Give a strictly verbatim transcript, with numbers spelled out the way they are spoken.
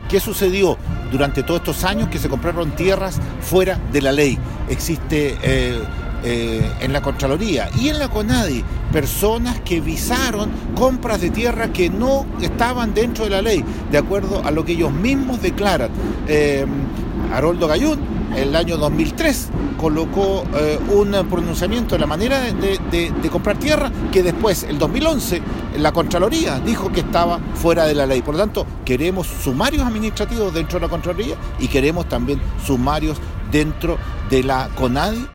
¿Qué sucedió durante todos estos años? Que se compraron tierras fuera de la ley. Existe eh, eh, en la Contraloría y en la CONADI personas que visaron compras de tierra que no estaban dentro de la ley, de acuerdo a lo que ellos mismos declaran. Eh, Haroldo Gayún, en el año dos mil tres, colocó eh, un pronunciamiento de la manera de, de, de comprar tierra que después, el dos mil once, la Contraloría dijo que estaba fuera de la ley. Por lo tanto, queremos sumarios administrativos dentro de la Contraloría y queremos también sumarios dentro de la CONADI.